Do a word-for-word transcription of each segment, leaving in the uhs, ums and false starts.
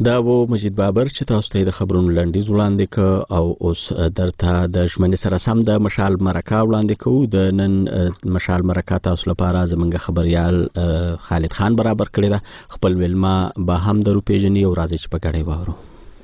دا و مجید بابر چې تاسو ته د خبرونو لنډیز وړاندې ک او اوس درته د ژمنې سره سم د مشال مرکه وړاندې کوو. د نن مشال مرکه تاسو لپاره زمونږ خبريال خالد خان برابر کړی ده. خپل ویلما به هم درو پیژني او راځي چې په ګډه وورو.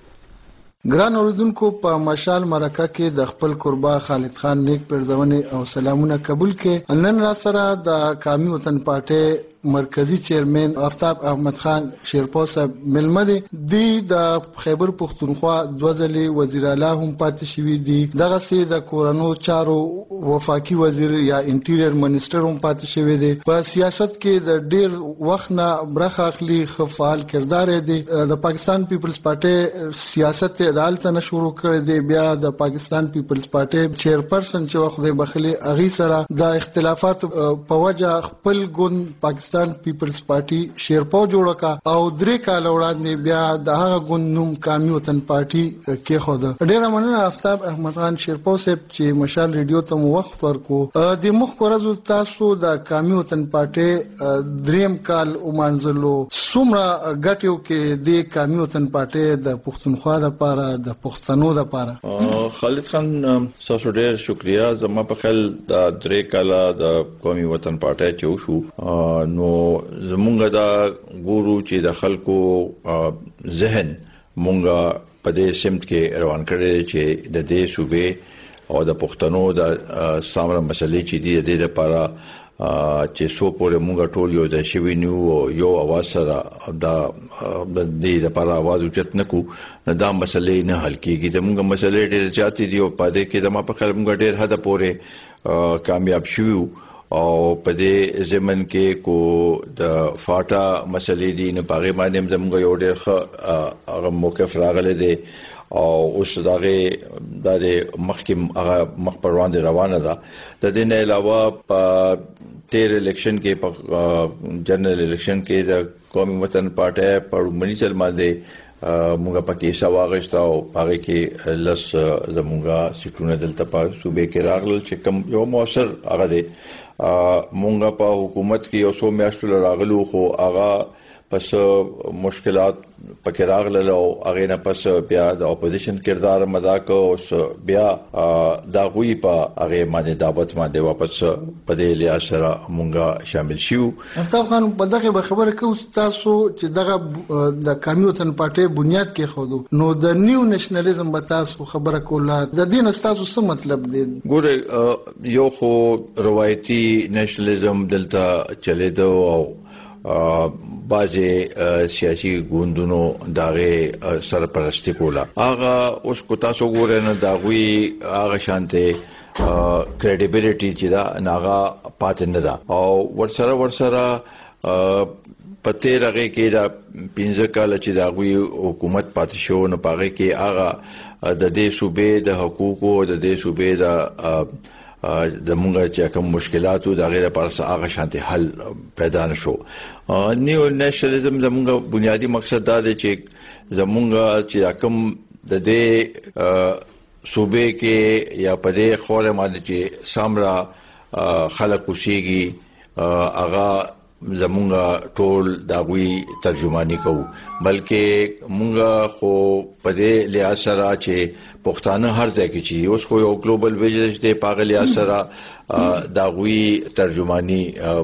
ګران اوریدونکو، په مشال مرکه کې د خپل قربا خالد خان نیک پرځونې او سلامونه قبول کړي. نن را سره د قومي وطن پارټي مرکزی چیرمن آفتاب احمد خان شیرپو صاحب ملمه دي. دی د خیبر پختونخوا دوزلی وزیر اعلی هم پاتې شوی دی. دغه سي د کورونو چارو وفاقي وزیر یا انټیریر منسٹر هم پاتې شوی دی. په سیاست کې د ډیر وخت نه برخه اخلي، خفال کردار دی. د پاکستان پیپلز پارټي سیاست د عدالت نه شروع کړی دی. بیا د پاکستان پیپلز پارټي چیرپرسن چې وخت د بخلي اغي سره د اختلافات په وجه خپل ګوند پاکستان پیپلز پارټي شیرپو جوړه کا او درې کال وړاندې بیا د هغه ګوند نوم قومي وطن پارټي کې خو ده. ډیره مننه آفتاب احمد خان شیرپو صاحب چې مشال ریډیو ته مو وخت ورکو. د مخ کورزو تاسو د قومي وطن پارټي دریم کال ومانځلو، څومره ګټیو کې د قومي وطن پارټي د پښتونخوا لپاره د پښتنو لپاره؟ خالد خان تاسو ډیر شکریا. زما په خیال د درې کاله د قومي وطن پارټي چې وشو نو زمونږ دا ګورو چې د خلکو ذهن مونږه په دې سمت کې روان کړي چې د دې صوبې او د پښتنو د سامره مسلې چې دي د دې لپاره چې سو پورې مونږ ټول یو د شوینیو یو اواز سره دا د دې لپاره आवाज اوچت نکو دا مسلې نه حل کیږي. د مونږ مسلې ډېر چاته دي او په دې کې د ما په خیال مونږ ډېر حد پورې کامیاب شوو او په دې زمن کې کو د فاټا مسلې دي نه پاغه باندې زموږ یو ډېر ښه هغه موقف راغلی دی او اوس دغه د مخکې هغه مخ پر وړاندې روانه ده. د دې نه علاوه په تیر الیکشن کې په جنرال الیکشن کې د قومي وطن پارټي په منی چل باندې مونږه پکې سواغښت او هغه کې لس زموږه سیټونه دلته په صوبې کې راغلل چې کوم یو موثر هغه دی. مونږه په حکومت کې یو څو میاشتې راغلو خو هغه پس مشکلات پکې راغلل او هغه نه پس بیا د اپوزیشن کردار مدا کو بیا دا غوي په هغه باندې دعوت باندې واپس په دې لیا سره مونږه شامل شو. آفتاب خان په دغه خبره کوم تاسو چې دغه د قومي وطن پارټي بنیاد کې خودو نو د نیو نېشنلزم به تاسو خبره کوله د دین تاسو څه مطلب دی؟ ګوره یو خو روایتي نېشنلزم دلته چلیدو او بعضی سیاسي ګوندونو داغه سرپرستی کوله. هغه اوس کو تاسو ګورئ نه داغوي هغه شانته کریډیبিলিټي چې دا ناغه پاتې نه ده او ورسره ورسره پته راغی کې دا پنځه کال چې داغوي حکومت پاتې شو نه پاغه کې هغه د دې صوبې د حقوقو د دې صوبې د د مونږه چې کوم مشکلاتو د غیر پر هغه شانتي حل پیدا نشو. نیو نېشنلزم زمونږه بنیادی مقصد دا دی چې زمونږه چې کوم د دې صوبې کې یا په دې خوره باندې چې سامرا خلک وشيږي هغه زمونږه ټول داوی ترجمانی کوو، بلکې مونږه خو په دې لحاظ سره چې پښتانه هر ځای کې چې اوس خو یو ګلوبل ویلیج دی په لحاظ سره داوی ترجمانی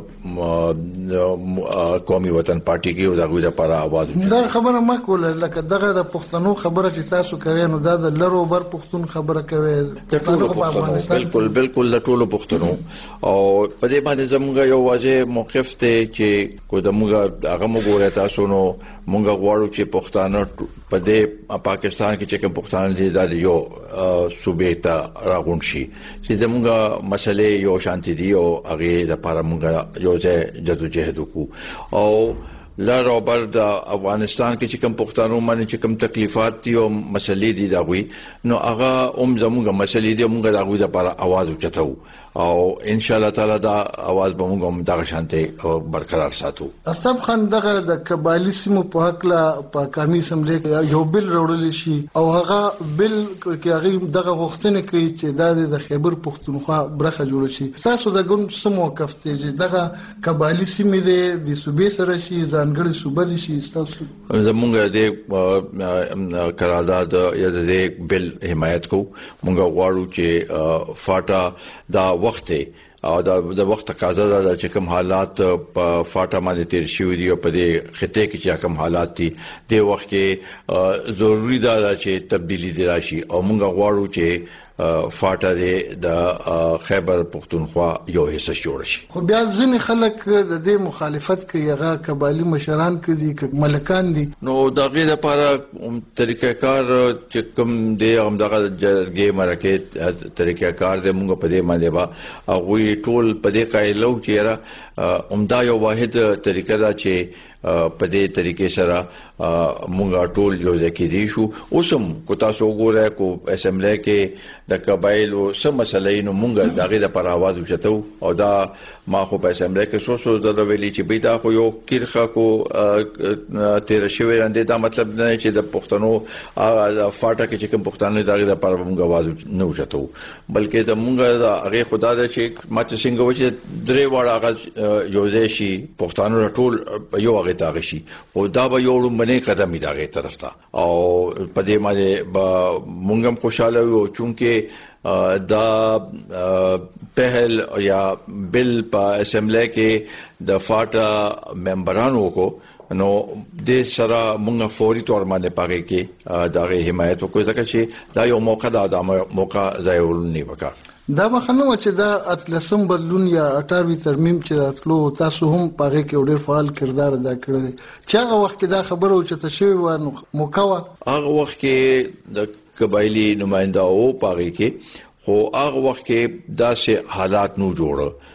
قومي وطن پارټي کې او داوی لپاره आवाज دا خبره ما کوله لکه دغه د پښتنو خبره چې تاسو کوي نو دا د لرو بر پښتون خبره کوي بالکل بالکل د ټولو پښتنو او په دې باندې زموږ یو واځي موقف ته چې کو دموږ هغه موږ تاسو نو مونږ غواړو چې پښتانه په دې پاکستان کې چې کوم پښتانه دي دا یو صوبې ته راغون شي چې زموږ مسلې یو شانتي دي او هغه د لپاره مونږ یو ځای جدوجہد وکړو او لار او بر د افغانستان کې چې کوم پښتانه باندې چې کوم تکلیفات دي او مسلې دي دا وي نو هغه هم زموږ مسلې دي مونږ دا غوي د لپاره आवाज اوچتو او ان شاء الله تعالی دا आवाज به موږ هم دغه شانته برقرار ساتو. افتاب خان دغه د قبایلی سیمو په حق لا په قومي اسمبلی کې یو بل راوړل شي او هغه بل کې هغه دغه غوښتنه کوي چې د خیبر پښتونخوا برخه جوړ شي. تاسو د ګوند سمو کفته چې دغه قبایلی سیمې د صوبې سره شي ځانګړي صوبه دي شي. تاسو زمونږ د قرارداد یا د بل حمایت کو مونږ غواړو چې فاټا دا وخت او دا د وخت تقاضا ده چې کوم حالات په فاټا باندې تیر شوي دي او په دې خطه کې چې کوم حالات دي د وخت کې ضروری ده چې تبدیلی دي راشي او موږ غواړو چې فاټا د خیبر پختونخوا یو حصہ جوړ شي. خو بیا ځینې خلک د دې مخالفت کوي هغه قبایلی مشران کوي ک ملکان دي نو دا غیر لپاره طریقې کار چې کوم دی هم دغه جرګې مرکه طریقې کار د موږ په دې باندې با هغه ټول په دې قایلو چې را عمدا یو واحد طریقه دا چې په دې طریقې سره مونږه ټول یو ځکه دي شو. اوسم کو تاسو وګورئ کو اسمبلی کې د قبایلو سم مسلې نو مونږه دغه د پر आवाज وچتو او دا ما خو په اسمبلی کې سو سو د ویلي چې بیدا خو یو کیرخه کو تیر شوی رانده دا مطلب نه چې د پښتنو فاټا کې چې کوم پښتانه دغه د پر مونږه आवाज نه وچتو بلکې د مونږه هغه خدا د چې ماته څنګه و چې درې واړه هغه یو ځای شي پښتانو ټول یو هغه داغ شي او دا به یو لمنې قدم داغه طرف ته او په دې باندې مونږ هم خوشاله یو چونکه دا پہل یا بل په اسمبلی کې د فاټا ممبرانو کو نو د سره مونږ فوري تور باندې پاره کې دغه حمایت وکړو ځکه چې دا یو موقع دا د موقع ځایول نه وکړ. دا مخنه و چې دا اتلسم بدلون یا اټاروي ترمیم چې راتلو تاسو هم پاره کې ډېر فعال کردار ادا کړی چې هغه وخت کې دا خبره و چې تشوي و موقوا هغه وخت کې د قبایلی نمائنده او پاره کې خو هغه وخت کې داسې حالات نو جوړ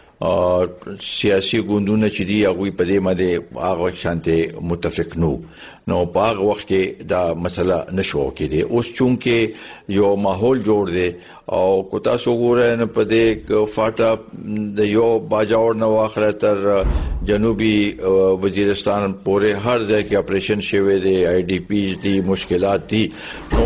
سیاسي ګوندونه چې دی هغه په دې باندې هغه شانته متفق نو نو په هغه وخت کې دا مسله نشو کېده. اوس چونکه یو ماحول جوړ دی او کو تاسو ګورئ نه په دې فاټا د یو باجاور نو اخره تر جنوبي وزیرستان پورې هر ځای کې اپریشن شوی دی آی ډی پی دي مشکلات دي نو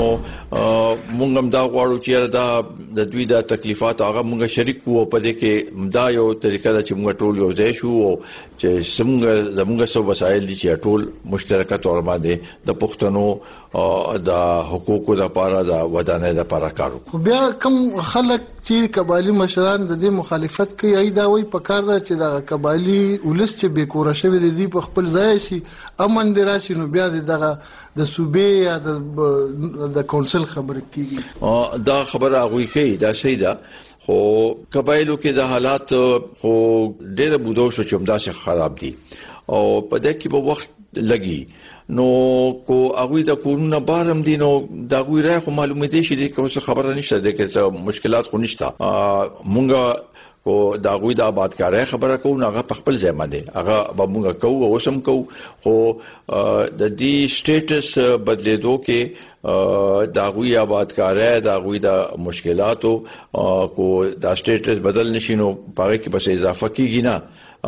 مونږ هم دا غواړو چې دا د دوی د تکلیفات هغه مونږ شریک وو په دې کې دا یو طریقه ده چې موږ ټول یو ځای شو او چې څنګه زموږ سو وسایل دي چې ټول مشترکه تور باندې د پښتنو د حقوقو لپاره د ودانۍ لپاره کارو. خو بیا کوم خلک چې قبایلی مشران د دې مخالفت کوي ای دا وایي په کار ده چې د قبایلی ولس چې به کور شوی دي په خپل ځای شي امن دی راشي نو بیا دغه د صوبې یا د د کونسل خبره کیږي. دا خبره هغه کوي دا صحیح ده خو قبایلو کې د حالات خو ډېر بودو شو چې همدا څه خراب دي او په دې کې په وخت لګي نو کو هغه د کورونه بارم دي نو دا غوي راي خو معلومه دي چې کوم څه خبره نشته د کې مشکلات خو نشته مونږه کو دا غوي د آبادکارۍ خبره کوو هغه په خپل ځای باندې هغه به مونږ کوو او سم کوو خو د دې سټیټس بدلیدو کې دا غوي آبادکارۍ دا غوي د مشکلاتو کو دا سټیټس بدل نشینو پاره کې بس اضافه کیږي نه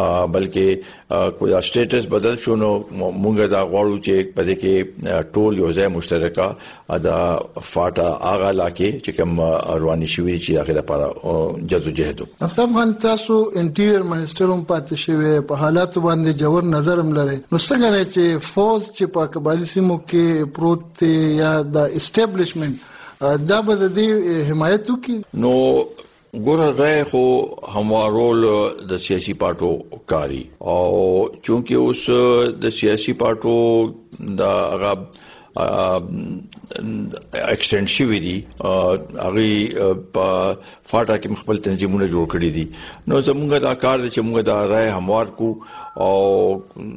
بلکې کوئی سټیټس بدل شو نو مونږ دا غواړو چې په دې کې ټول یو ځای مشترکه دا فاټا اغه لاکه چې کوم رواني شوی چې هغه لپاره جدوجہد وکړو. اصل هم تاسو انټیریر منسٹر هم پاتې شوی په حالات باندې جوړ نظر هم لري نو څنګه چې فوج چې په قبایلی سیمو کې پروت یا د اسټابلیشمنت دا به د دې حمایت وکړي نو ګوره رای خو هموارول د سیاسي پارټو کاری او چونکه اوس د سیاسي پارټو دا هغه ایکسټند شوی دي هغه په فاټا کې خپل تنظیمونه جوړ کړی دي نو زموږ دا کار دی چې موږ دا رای هموار کو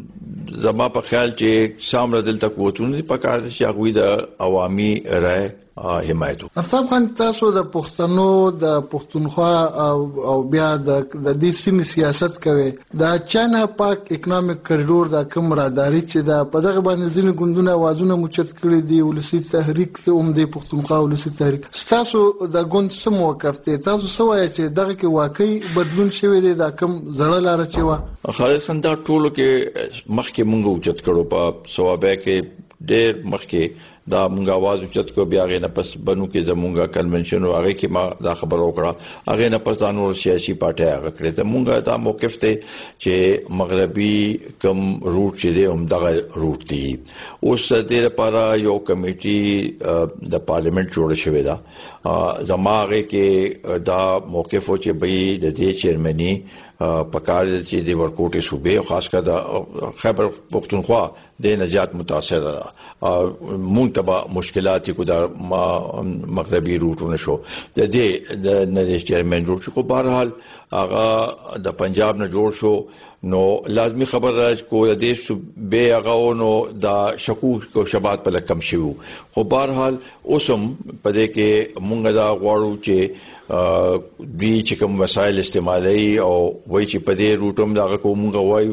او زما په خیال چې سامره دلته قوتونه په کار دي چې هغه د عوامي رای حمایت وکړو. افتاب خان، تاسو د پښتنو د پښتونخوا او بیا د دې سیمې سیاست کوي، د چانا پاک اکونومیک کریډور د کوم راداري چې دا په دغه باندې ځینې ګوندونه اوازونه موچت کړي دي، ولسی تحریک هم د پښتونخوا ولسی تحریک، تاسو د ګوند سم وقف ته تاسو سوای چې دغه کې واقعي بدلون شوی دی دا کوم زړه لار چې وا خالد خان دا ټولو کې مخکې مونږ اوچت کړو په سوابه کې ډېر مخکې دا مونږ आवाज اوچت کو، بیا غې نه پس بنو کې زمونږه کنونشن او هغه کې ما دا خبر وکړه، هغه نه پس د نور سیاسي پارټي هغه کړې ته مونږه دا موقف ته چې مغربي کم روټ چې دی هم دغه روټ دی. اوس د لپاره یو کمیټي د پارلیمنت جوړ شوې ده، زماغه کې دا موقف و چې به د دې چیرمني پکار چې د ورکوټي صوبې خاص کر د خیبر پختونخوا د نجات متاثر مونږ ته مشکلات کو د مغربي روټونه شو د دې د نجات چیرمن جوړ شو. په هر حال هغه د پنجاب نه جوړ شو، نو لازمی خبر راځ کو د دې صوبې هغه نو د شکوک کو شبات په لکم شو. خو په هر حال اوسم په دې کې مونږ دا غواړو چې دوی چې کوم وسایل استعمالي او وای چې په دې روټوم دا کومه وایو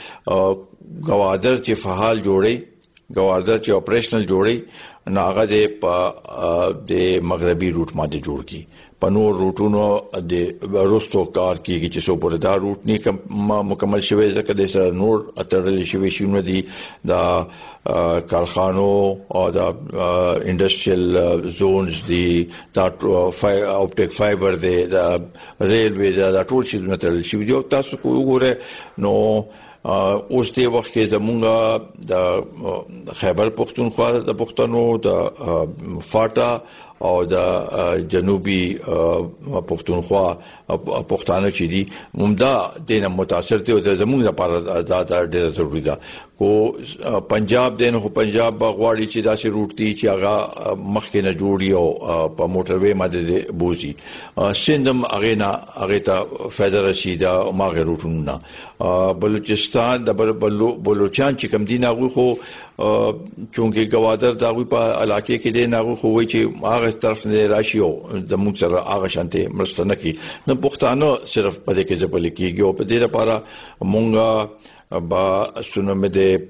چې گوادر چې فعال جوړي، گوادر چې اپریشنل جوړي، نو هغه د د مغربي روټ باندې جوړ کی، په نور روټونو د ورستو کار کیږي چې سو پر دا روټ نه مکمل شوی ځکه د سره نور اترل شوی شونه دي د کارخانو او د انډستریال زونز دي، دا اپټیک فایبر دی، د ریلوی دا ټول شي متل شي. جو تاسو کو وګوره نو اوس دې وخت کې زمونږ د خیبر پختونخوا د پښتنو د فاټا او د جنوبي پښتونخوا پښتانه چې دي عمده دینه متاثر دي او د زمونږ لپاره دا ډېر ضروری ده. کو پنجاب دین خو پنجاب غواړي چې داسې روټ دي چې هغه مخکې نه جوړي او په موټروي باندې بوزي، سندم هغه نه هغه ته فدر رشید او ماغه روټونه، بلوچستان د بلوچستان چې کم دي نه خو چونکه گوادر دا په علاقې کې دي نه خو وای چې هغه طرف نه راشي او د موږ سره هغه شانته مرستنه کی نه پښتانه صرف په دې کې ځبل کېږي او په دې لپاره مونږه با سنمه د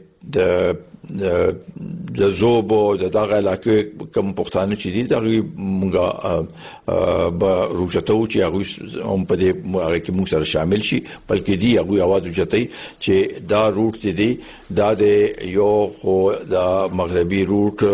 د د زوبو د دغه علاقې کوم پښتانه چې دي دغه مونږه به روچتو چې هغه هم په دې هغه کې موږ سره شامل شي، بلکې دی هغه आवाज وچتای چې دا روټ دی دا د یو خو د مغربي روټ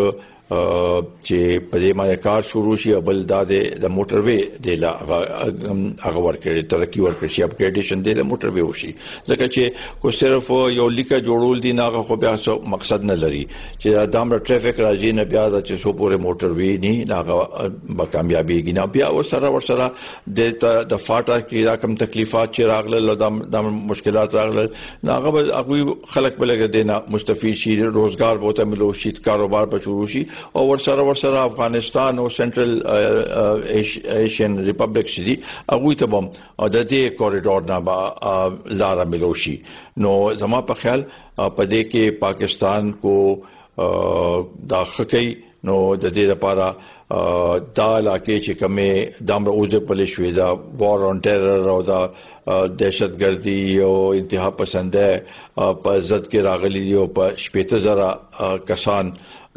چې په دې باندې کار شروع شي، بل دا د موټر وی د لا هغه ورکړي ترقی ورکړي شي، اپګریډیشن د موټر وی وشي، ځکه چې کو صرف یو لیکه جوړول دي نه خو بیا مقصد نه لري چې دامره ټریفیک راځي نه بیا د چې سو پورې موټر وی نه هغه به کامیابیږي نه بیا ورسره ورسره د د فاټا کې دا کم تکلیفات چې راغله د مشکلات راغله نه هغه هغه خلک بلګ دینه مستفید شي، روزګار بوته ملو شي، کاروبار به شروع شي او ورسره ورسره افغانستان او سنټرل ایشین ریپبلیک شدي هغه ته بم د دې کوریډور نه لار ملوشي. نو زما په خیال په دې کې پاکستان کو دا خکې نو د دې لپاره دا علاقې چې کومه دامره اوځه پلي شوې دا وار اون ټیرر او دا دهشتګردي او انتها پسنده په ضد کې راغلي او په شپږ زره کسان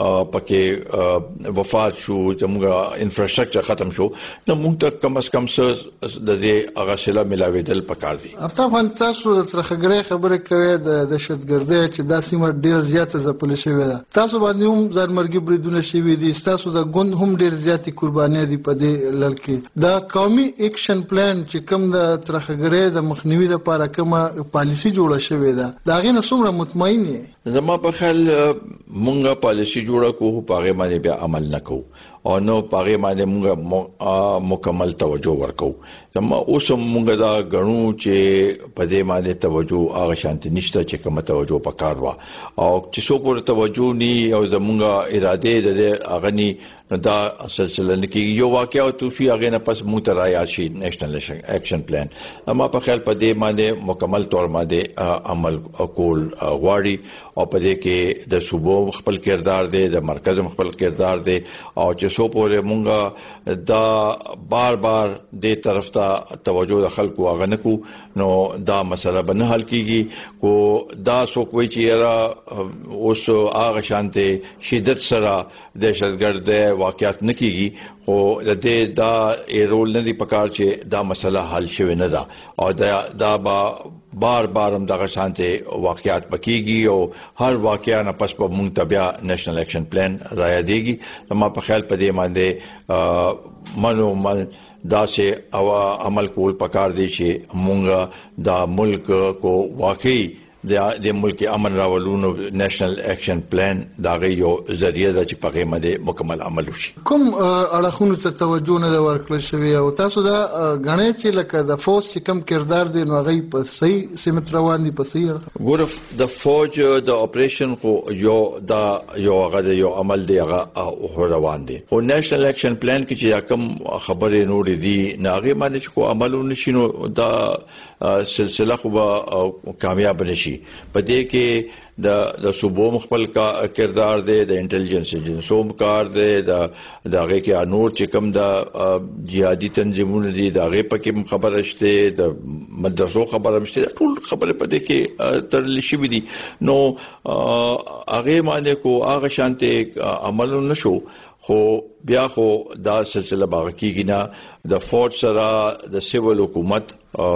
پکې وفات شو، زموږه انفراستراکچر ختم شو، نو موږ ته کم از کم څه د دې هغه سلا ملاویدل پکار دي. افتاب خان، تاسو د ترخګرۍ خبره کوي د دهشتګردۍ چې دا سیمه ډیر زیاته ځپل شوې ده، تاسو باندې هم ځانمرګي بریدونه شوي دي، تاسو د ګوند هم ډیر زیاتې قرباني دي په دې لړ کې. دا قومي اکشن پلان چې کوم د ترخګرۍ د مخنیوي لپاره کومه پالیسی جوړه شوې ده دا غي نه څومره مطمئن یې؟ زما په خیال مونږه پالیسی جوړه کوو، پاغه باندې بیا عمل نکوو او نو پاغه باندې مونږه مکمل توجه ورکو. زما اوس مونږه دا غنو چې په دې باندې توجه هغه شانت نشته چې کومه توجه پکار وا او چې څو پر توجه ني او زمونږه اراده د اغني دا سلسله کې یو واقعا توفي هغه نه پس مترایا شي نېشنل اکشن پلان. اما په خیال په دې باندې مکمل تور باندې عمل کول غواړي او په دې کې د صوبو خپل کردار دی، د مرکز خپل کردار دی او چې سو پورې مونږه دا بار بار دې طرف ته توجه د خلکو اغنکو نو دا مسله به نه حل کیږي کو دا څوک وی چې را اوس هغه شانته شدت سره دهشتګرد واقعیت نه کیږي خو د دې دا رول نه دی پکار چې دا مسله حل شوه نه ده او دا دا با بار بار هم دغه شانته واقعیت پکېږي او هر واقعیا نه پس په مونږ تبیا نېشنل اکشن پلان را یادېږي ما په خیال په دې باندې منو مل دا سه او عمل کول پکار دی چې مونږ دا ملک کو واقعي د ملک امن راولونو نېشنل اکشن پلان دا غي یو ذریعہ د چې په مده مکمل عمل وشي کوم اړخونو ته توجه نه ورکړل شوی او تاسو دا غنئ چې لکه د فوج چې کم کردار دی نو غي په صحیح سمت روان دي په صحیح ګور د فوج د اپریشن خو یو دا یو غد یو عمل دی هغه روان دي او نېشنل اکشن پلان کې چې کم خبرې نور دي ناغه باندې کو عملونه شینو دا سلسله خو کامیاب نشي پدې کې د د صوبو مخبل کا کردار دی د انټيليجنس ایجنسو کار دی د دغه کې انور چې کوم د جهادي تنظیمونو دي دغه پکې خبره شته د مدرسو خبره شته ټول خبره پدې کې ترل شي دي نو هغه باندې کو هغه شانته عمل نشو خو بیا خو دا سلسله باغ کیږي نه د فورت سره د سیول حکومت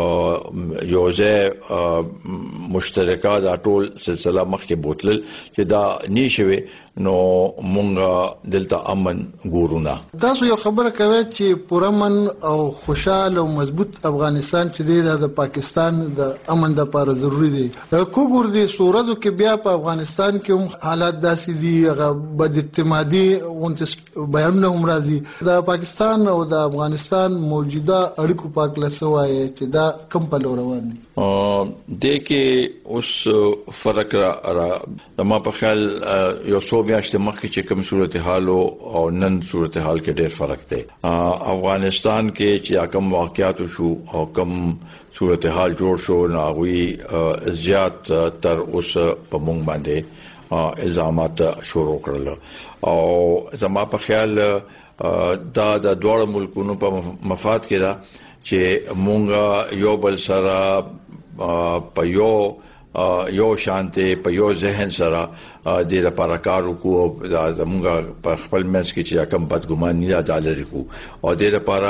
یوځه مشترکه دا ټول سلسله مخکې بوتل چې دا نشوي نو مونږه دلته امن ګورونه تاسو یو خبره کوي چې پرمن او خوشاله او مضبوط افغانستان چې دی د پاکستان د امن لپاره ضروری دی کو ګور دي سورزو کې بیا په افغانستان کې هم حالات داسې دي هغه بد اعتمادي اونته بیانونه هم راځي د پاکستان او د افغانستان موجوده اړیکو په اړه څه وایي چې دا کوم په لور روان دي د کې اوس فرق را د ما په خیال یو څو میاشتې مخکې چې کوم صورتحال او نن صورتحال کې ډېر فرق دی افغانستان کې چې کوم واقعیات شو او کوم صورتحال جوړ شو ناغوي زیات تر اوس په مونږ باندې الزامات شروع کړل او زما په خیال دا د دوه ملکونو په مفاد کې دا چې مونږ یو بل سره په یو یو شانته په یو ذهن سره د لپاره کار وکړو د زمونږ په خپل منځ کې چې کوم بدګماني نه دالري کو او د لپاره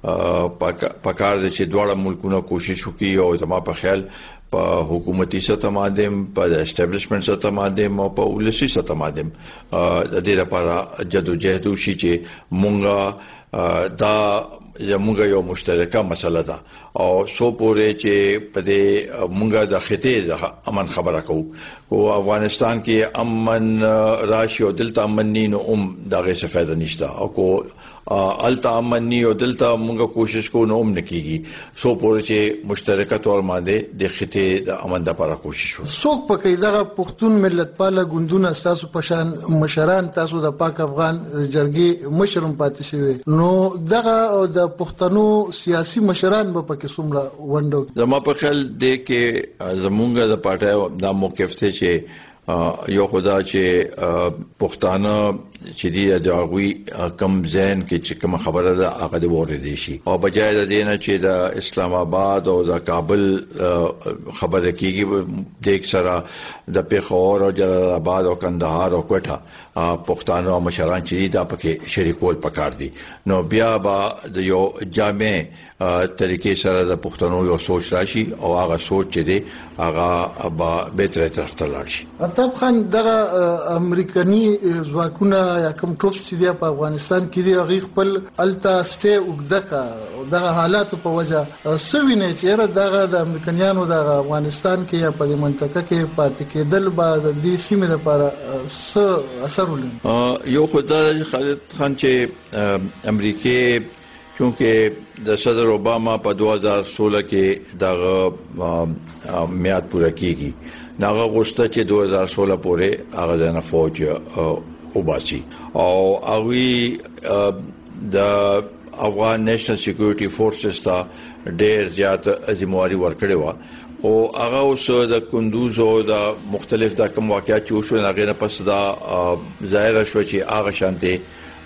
پکار دي چې دوه ملکونو کوشش وکړي او زما په خیال په حکومتي سطح مادم په اسټابلیشمنت سطح مادم او په ولسی سطح مادم د دې لپاره جدوجہد وشي چې مونږه دا زموږ یو مشترکه مسله ده او سو پورې چې په دې مونږه د خطې د امن خبره کوو او افغانستان کې امن راشي او دلته امن نه نو دغه څه فائدہ نشته او کو الته امن نه او دلته مونږه کوشش کوو نو هم نکېږي سو پورې چې مشترکه تور باندې د خطې د امن لپاره کوشش وکړو څوک پکې دغه پښتون ملت پاله ګوندونه تاسو پشان مشران تاسو د پاک افغان جرګي مشرم پاتې شوی نو دغه د پښتنو سیاسي مشران به پکې څومره وندو زما په خیال دی کې زمونږ د پارټي د موقف ته چې یو خدا چې پښتانه چې دی د هغوی کم ځین کې چې کوم خبره ده هغه د وریدي شي او بجای د دینه چې د اسلام آباد او د کابل خبره کیږي د اکثره د پیښور او جلال آباد او کندهار او کوټه پښتانه مشران چې دا پکې شریکول پکار دي نو بیا با د یو جامع طریقې سره د پښتنو یو سوچ راشي او هغه سوچ چې دی هغه به به تر طرف ته لاړ شي. طب خان دغه امریکایي ځواکونه یا کوم ټروپس چې دی په افغانستان کې دی هغه خپل التا سټي وګدکا او دغه حالات په وجه سوینه چې دغه د امریکایانو د افغانستان کې یا په منطقه کې پاتې کېدل بعد د سیمې لپاره څه اثر ولري؟ یو خدای خالد خان چې امریکای چونکه د صدر اوباما په دوه هزار سولہ کې دغه میعاد پوره کیږي ناغه غوښته چې دوه هزار سولہ پورې هغه د فوج وباسي او هغه د افغان نېشنل سکیورټي فورسز ته ډېر زیات ذمہواری ورکړې و او هغه اوس د کندوز او د مختلف د کوم واقعیت چې وشو هغه نه پس دا ظاهر شو چې هغه شانته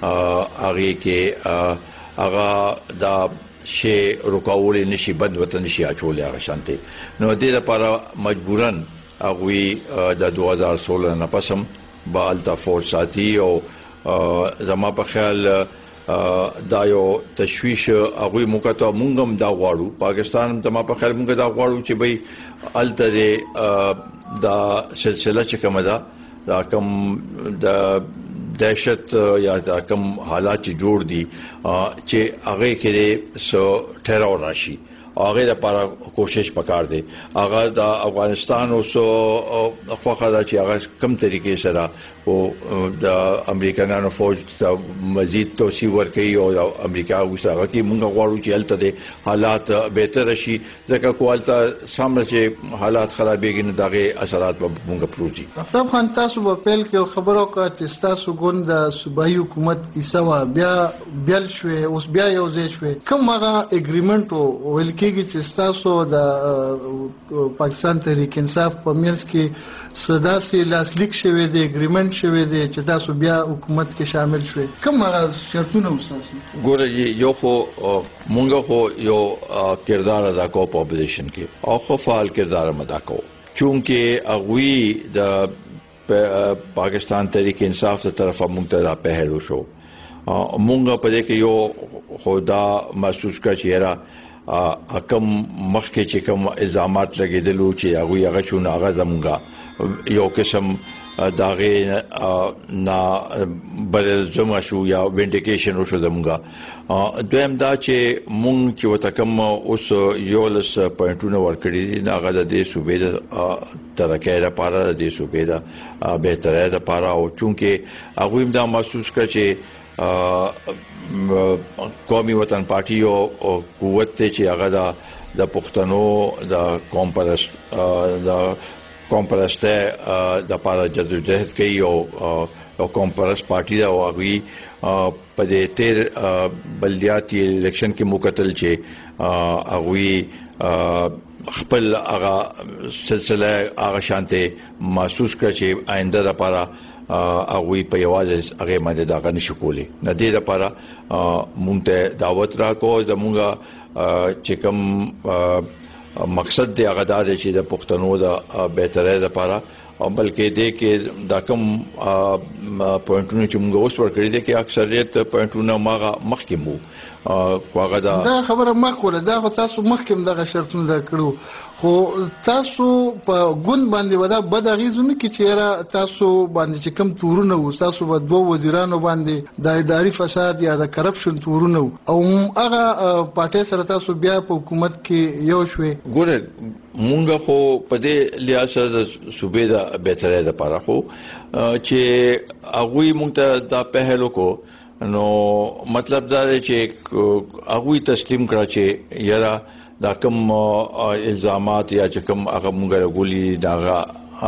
هغه کې هغه دا شی رکاول نشي بند وطن نشي اچول هغه شانته نو دې لپاره مجبورن هغه د دوه هزار او سولہ نه پسم بالتا فورس ساتي او زما په خیال دا یو تشویش هغه موږ ته مونږ هم دا غواړو پاکستان ته ما په خیال مونږ دا غواړو چې بھئی الته دا سلسله چې کومه ده دا کوم د دهشت یا دا کوم حالات چې جوړ دي چې هغه کې سو ټیرور راشي هغه لپاره کوشش وکړ دي هغه د افغانستان او سو خوخه دا چې هغه کم طریقې سره او د امریکایانو فوج ته مزید توسيع ورکړي او د امریکا وسره کې موږ غواړو چې الته د حالات بهتر شي ځکه کوالته سامنے چې حالات خرابېږي نه دغه اثرات به موږ پروزي. افتاب خان تاسو په پیل کې خبرو کا چې تاسو ګوند د صوبایي حکومت ایسوا بیا بیل شوې اوس بیا یو ځای شوې کوم هغه اګریمنت ویل کېږي چې تاسو د پاکستان تحریک انصاف په منځ کې صداسي لاسلیک شوی دی اګریمنت شوی دی چې تاسو بیا حکومت کې شامل شوي کوم هغه شرطونه وساسي ګوره یو خو مونږ خو یو کردار ادا کوو په اپوزیشن کې او خو فعال کردار ادا کوو چونکه اغوی د پاکستان تحریک انصاف تر طرفه مونږ ته پهلو شو مونږ په دې کې یو خدا محسوس کړ چې را حکم مخکې چې کوم الزامات لګیدلو چې هغه هغه شونه هغه زمونږه یو قسم داغه نا بل زما شو یا وینډیکیشن وشو زمونږه دویم دا چې مونږ چې وتکم اوس یو لس پوینټونه ورکړي دي هغه د دې صوبې د ترقۍ لپاره د دې صوبې د بهترۍ لپاره او چونکه هغه هم دا محسوس کړ چې قومي وطن پارټي او قوت ته چې هغه د پښتنو د قوم پرست د قوم پرسته د لپاره جدوجہد کوي او او قوم پرست پارټي دا واغوي په دې تیر بلدیاتي الیکشن کې مقتل چې هغه خپل هغه سلسله هغه شانته محسوس کړ چې آینده لپاره هغه په یوازې هغه باندې دا غنښ کولې نه دې لپاره مونږ ته دعوت راکو زمونږه چې کوم مقصد دی هغه دا چې د پښتنو د بهترۍ لپاره او بلکې دې کې دا کوم پوینټونه چې موږ اوس ورکړي دي کې اکثریت پوینټونه ماغه مخکې مو کوغه دا دا خبره مخوله دا خو تاسو مخکې دغه شرطونه کړو خو تاسو په ګوند باندې ودا بد غیزونه کې چې تاسو باندې چې کم تورونه و تاسو په دوه وزیرانو باندې د اداري فساد یا د کرپشن تورونه او هغه پارټي سره تاسو بیا په حکومت کې یو شوي ګوره مونږ خو په دې لیاسه د صوبې د بهترۍ لپاره خو چې هغه مونږ ته دا پهلو کو نو مطلب دا دی چې هغه تسلیم کړه چې یاره دا کوم الزامات یا چې کوم هغه مونږه غولي داغه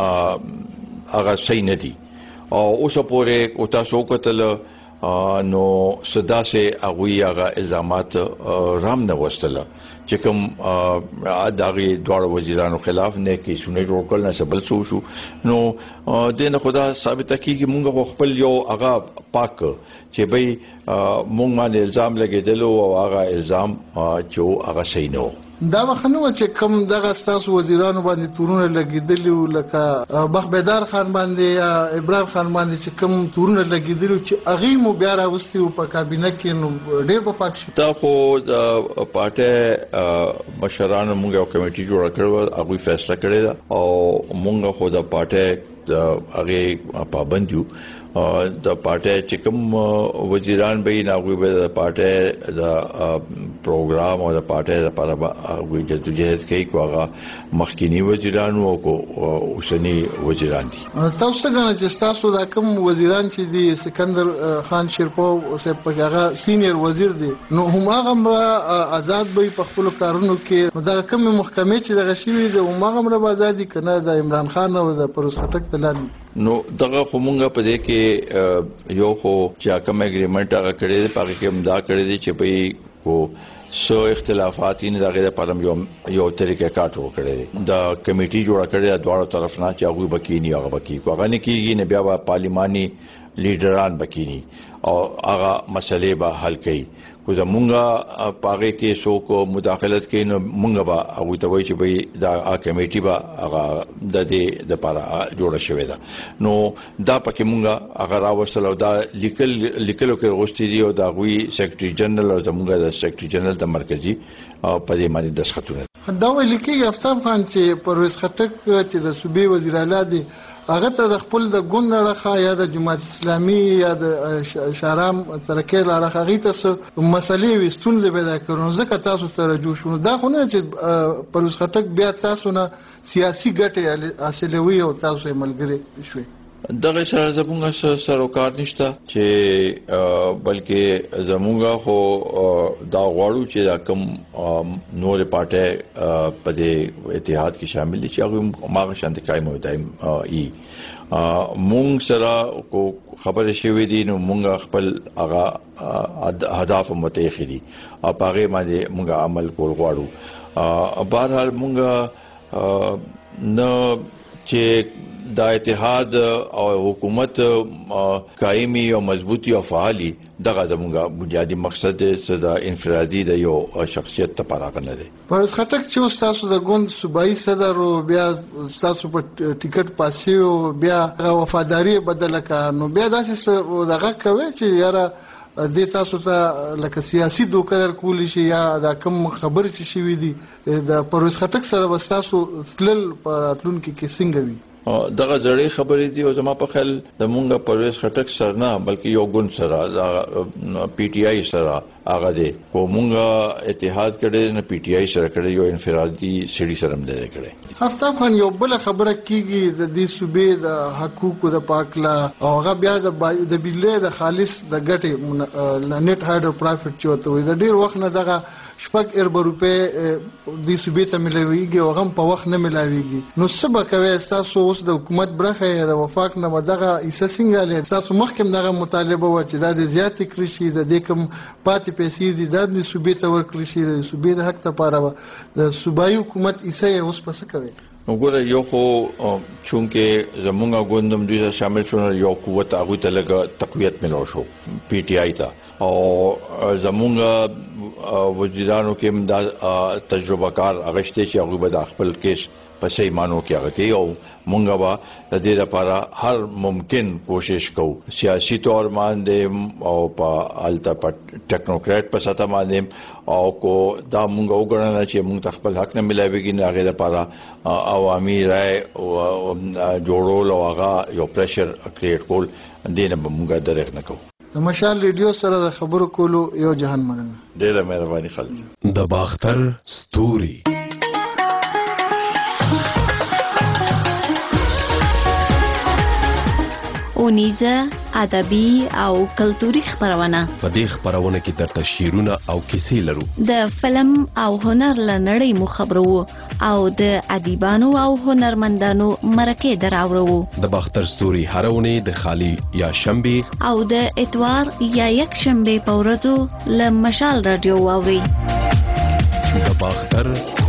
هغه صحیح نه دي او اوس پورې او تاسو کتل نو صدا سه هغه هغه الزامات رام نه وستله چې کوم داغي دوه وزیرانو خلاف نه کې شونه جوړ کول نه سبل سو شو نو دین خدا ثابت کی چې مونږ خپل یو هغه پاک چې بھئی مونږ باندې الزام لګیدلو او هغه الزام چې هغه صحیح نه دا وخنو چې کوم دغه تاسو وزیرانو باندې تورونه لګیدلی لکه بخبیدار خان باندې یا ابرار خان باندې چې کوم تورونه لګیدلی چې اغه مو بیا راوستي په کابینه کې نو ډېر په پاک شي دا خو د پارټي مشرانو موږ یو کمیټي جوړ کړو هغه فیصله کړی دا او موږ خو د پارټي د هغه پابندیو د پارټي چې کوم وزیران به نه غوي به د پارټي د پروګرام او د پارټي لپاره هغه جدوجہد کوي کوغه مخکینی وزیران او کو اوسنی وزیران دي تاسو څنګه چې تاسو د کوم وزیران چې دي سکندر خان شیرپو اوسه په هغه سینیئر وزیر دي نو هم هغه آزاد به په خپل کارونو کې دا کوم محکمه چې دغه شی دی هم هغه آزادي کنه د عمران خان او د پروس خټک تلان نو دغه خمونګه په دې کې یو خو چې کوم اګریمنت هغه کړی دی پاره کې امدا کړی دی چې په کو سو اختلافات نه دغه لپاره یو یو طریقې کاټو کړی دی دا کمیټي جوړ کړی دی دواړو طرف نه چې هغه بکینی هغه بکی کو هغه نه کیږي نه بیا پارلماني لیډران بکینی او هغه مسلې به حل کړي. خو زمونږه پاغه کې څوک مداخلت کوي نو مونږ به هغه ته وایي چې به دا کمیټي به هغه د دې د لپاره جوړه شوې ده. نو دا پکې مونږه هغه راوستل او دا لیکل لیکلو کې غوښتي دي او دا غوي سیکریټري جنرال او زمونږه د سیکریټري جنرال د مرکزی په دې باندې دسخطونه. دا ویل کېږي افتاب خان چې پرویز خټک چې د صوبې وزیر اعلی دی هغه ته د خپل د ګوند لړخه یا د جماعت اسلامي یا د شارام ترکیه لړخه غي تاسو مسلې وستون له پیدا کړو ځکه تاسو سره جوړ شو. دا خو نه چې پرویز خټک بیا تاسو نه سیاسي ګټه حاصلوي او تاسو یې ملګری شوي. دغه سره زمونږ سروکار نشته چې بلکې زمونږ خو دا غواړو چې دا کوم نور پارټي په دې اتحاد کې شامل دي چې هغه ماغه شانت قائم او دایم ای مونږ سره کو خبره شوې دي نو مونږ خپل هغه هدف متأخري او هغه باندې مونږ عمل کول غواړو. بهرحال مونږ نه چې دا اتحاد او حکومت قائمي او مضبوطي او فعالي دغه زموږه بنیادی مقصد د انفرادي د یو شخصیت ته پراغ نه دی. پرویز خټک چې تاسو د ګوند صوبایي صدر او بیا تاسو په ټیکټ پاسې او بیا وفاداری بدل کړه نو بیا داسې دغه کوي چې یاره د تاسو ته لکه سیاسي دوکر کولی شي یا دا کوم خبر چې شوی دي د پرویز خټک سره وستاسو تلل پر اتلون کې کې څنګه وي. دغه ځړې خبرې دي او زما په خیال د مونږه پرویز خټک سره نه بلکې یو ګوند سره پی ټی آی سره هغه دی کو مونږه اتحاد کړي نه پی ټی آی سره کړي یو انفرادي سړي سره هم دی کړي. افتاب خان یو بل خبره کیږي د دې صوبې د حقوقو د پاکلا او هغه بیا د د بیلې د خالص د ګټې نت هایډرو پرافټ چوته وي د ډیر وخت نه دغه شپږ ارب روپے د صوبې ته ملويږي او هم په وخت نه ملاويږي. نو سبا کوي تاسو اوس د حکومت برخه د وفاق نه مدغه ایسه څنګه له تاسو مخکم دغه مطالبه و چې د زیات کړی شي د دې کوم پاتې پیسې دي د صوبې ته ورکړي شي د صوبې د حق ته پاره د صوبایي حکومت ایسه اوس پس کوي. وګوره یو خو چونکه زمونږ غوندم دوی سره شامل شول یو قوت هغه ته لګ تقویت ملو شو پی ټی آی ته او زمونږ وزیرانو کې د تجربه کار اغشته چې هغه به د خپل کیس په صحیح مانو کې هغه کوي او مونږ به د دې لپاره هر ممکن کوشش کوو سیاسي تور باندې او په الته په ټیکنوکرات په ساته باندې او کو دا مونږ وګڼل چې مونږ خپل حق نه ملایويږي نه هغه لپاره عوامي رائے جوړول او هغه یو پریشر کریټ کول دینه به مونږ درېغ نه کوو. د مشال ریډیو سره د خبرو کولو یو جهان مننه. ډیره مهرباني خالص. د باختر ستوري اونیزه ادبي او کلتوري خبرونه. په دې خبرونه کې درته شعرونه او کیسې لرو. د فلم او هنر لنړۍ مو خبرو او د ادیبانو او هنرمندانو مرکه دراورو. د باختر ستوري هرونه د خالی یا شنبه او د اتوار یا یک شنبه په ورځو ل مشال رادیو واوري. د باختر